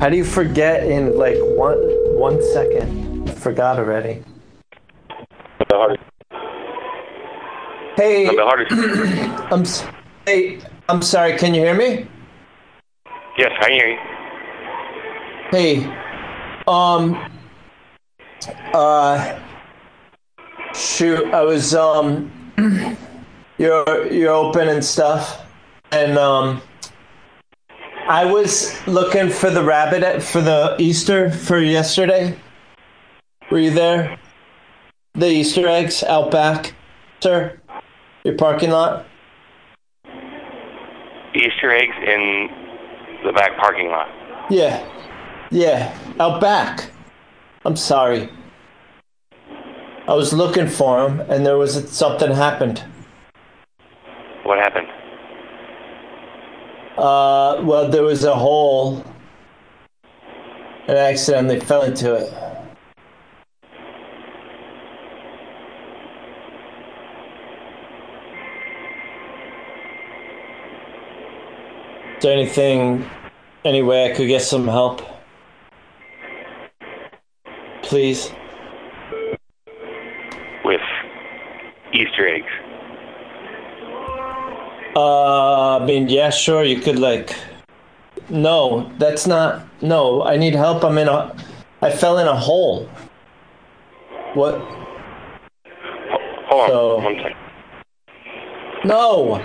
How do you forget in like one second? I forgot already. Hey, I'm sorry. Can you hear me? Yes, I hear you. Hey, shoot, I was you're open and stuff, and I was looking for the rabbit for the Easter for yesterday. Were you there? The Easter eggs out back, sir? Your parking lot? Easter eggs in the back parking lot. Yeah, out back. I'm sorry. I was looking for them, and something happened. What happened? Well, there was a hole, and I accidentally fell into it. Is there any way I could get some help? Please? With Easter eggs. I mean, yeah, sure, you could No, that's not... No, I need help. I fell in a hole. What? Hold on, 1 second. No!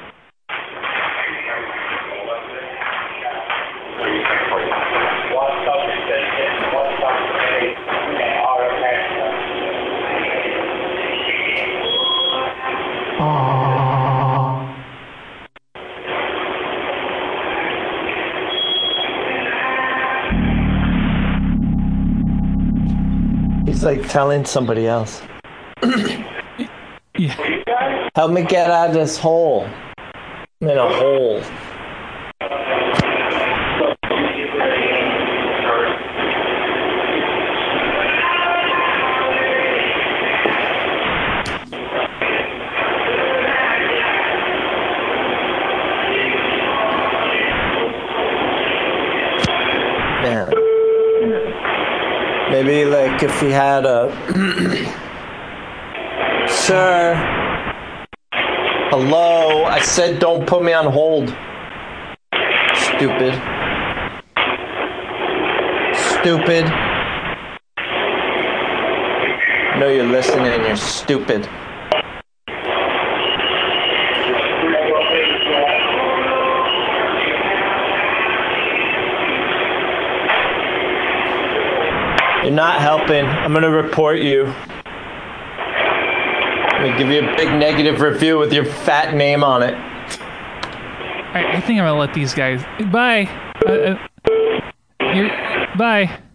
He's like telling somebody else. Yeah. Help me get out of this hole. I'm in a hole. Man. Maybe like if he had a... Sir? Hello? I said don't put me on hold. Stupid. Stupid. I know you're listening and you're stupid. You're not helping. I'm gonna report you. I'm gonna give you a big negative review with your fat name on it. I think I'm gonna let these guys. Bye. Bye.